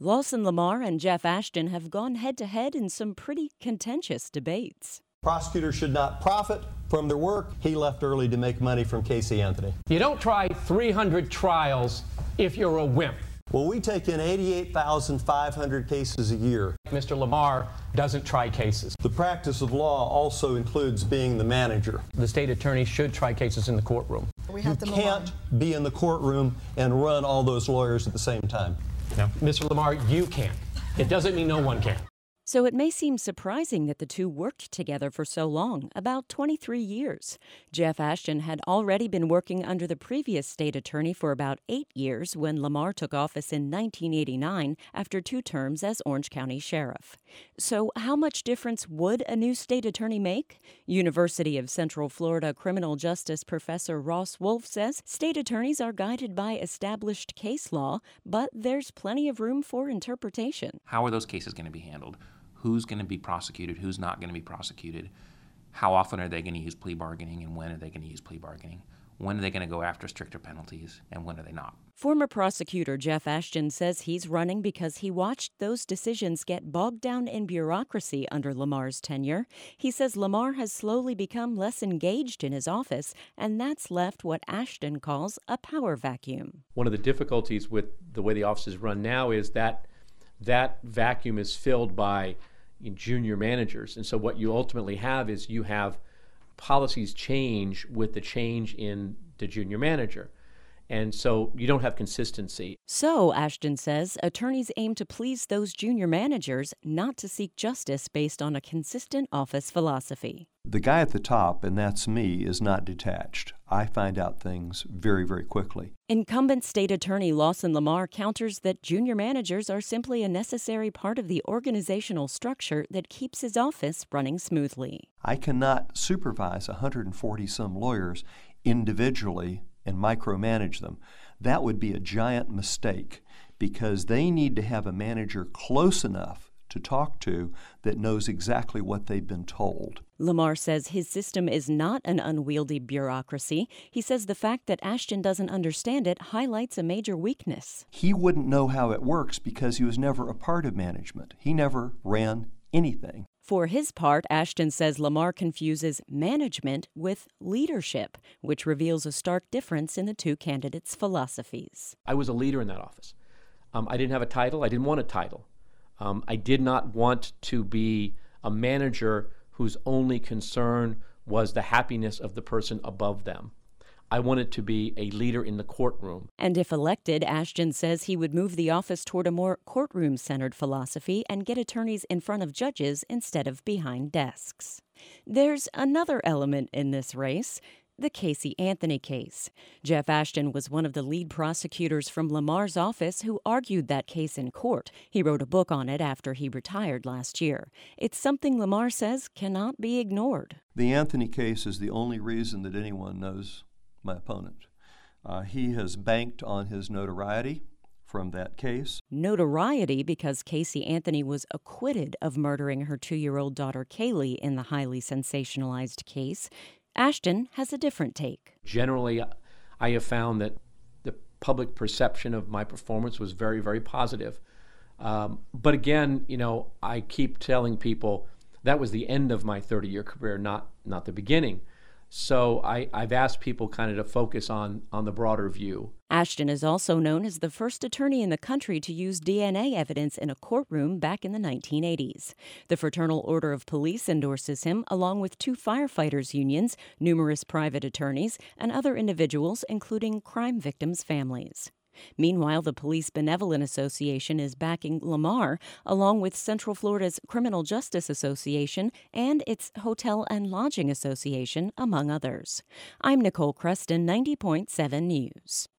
Lawson Lamar and Jeff Ashton have gone head-to-head in some pretty contentious debates. Prosecutors should not profit from their work. He left early to make money from Casey Anthony. You don't try 300 trials if you're a wimp. Well, we take in 88,500 cases a year. Mr. Lamar doesn't try cases. The practice of law also includes being the manager. The state attorney should try cases in the courtroom. You can't be in the courtroom and run all those lawyers at the same time. No. Mr. Lamar, you can. It doesn't mean no one can. So it may seem surprising that the two worked together for so long, about 23 years. Jeff Ashton had already been working under the previous state attorney for about 8 years when Lamar took office in 1989 after 2 terms as Orange County Sheriff. So how much difference would a new state attorney make? University of Central Florida criminal justice professor Ross Wolf says state attorneys are guided by established case law, but there's plenty of room for interpretation. How are those cases going to be handled? Who's going to be prosecuted? Who's not going to be prosecuted? How often are they going to use plea bargaining, and when are they going to use plea bargaining? When are they going to go after stricter penalties, and when are they not? Former prosecutor Jeff Ashton says he's running because he watched those decisions get bogged down in bureaucracy under Lamar's tenure. He says Lamar has slowly become less engaged in his office, and that's left what Ashton calls a power vacuum. One of the difficulties with the way the office is run now is that vacuum is filled by junior managers. And so what you ultimately have is you have policies change with the change in the junior manager. And so you don't have consistency. So, Ashton says, attorneys aim to please those junior managers, not to seek justice based on a consistent office philosophy. The guy at the top, and that's me, is not detached. I find out things very, very quickly. Incumbent state attorney Lawson Lamar counters that junior managers are simply a necessary part of the organizational structure that keeps his office running smoothly. I cannot supervise 140-some lawyers individually and micromanage them. That would be a giant mistake because they need to have a manager close enough to talk to that knows exactly what they've been told. Lamar says his system is not an unwieldy bureaucracy. He says the fact that Ashton doesn't understand it highlights a major weakness. He wouldn't know how it works because he was never a part of management. He never ran anything. For his part, Ashton says Lamar confuses management with leadership, which reveals a stark difference in the two candidates' philosophies. I was a leader in that office. I didn't have a title. I didn't want a title. I did not want to be a manager whose only concern was the happiness of the person above them. I wanted to be a leader in the courtroom. And if elected, Ashton says he would move the office toward a more courtroom-centered philosophy and get attorneys in front of judges instead of behind desks. There's another element in this race. The Casey Anthony case. Jeff Ashton was one of the lead prosecutors from Lamar's office who argued that case in court. He wrote a book on it after he retired last year. It's something Lamar says cannot be ignored. The Anthony case is the only reason that anyone knows my opponent. He has banked on his notoriety from that case. Notoriety because Casey Anthony was acquitted of murdering her 2-year-old daughter Kaylee in the highly sensationalized case. Ashton has a different take. Generally, I have found that the public perception of my performance was very, very positive. But again, I keep telling people that was the end of my 30-year career, not the beginning. So I've asked people kind of to focus on the broader view. Ashton is also known as the first attorney in the country to use DNA evidence in a courtroom back in the 1980s. The Fraternal Order of Police endorses him, along with 2 firefighters' unions, numerous private attorneys, and other individuals, including crime victims' families. Meanwhile, the Police Benevolent Association is backing Lamar, along with Central Florida's Criminal Justice Association and its Hotel and Lodging Association, among others. I'm Nicole Creston, 90.7 News.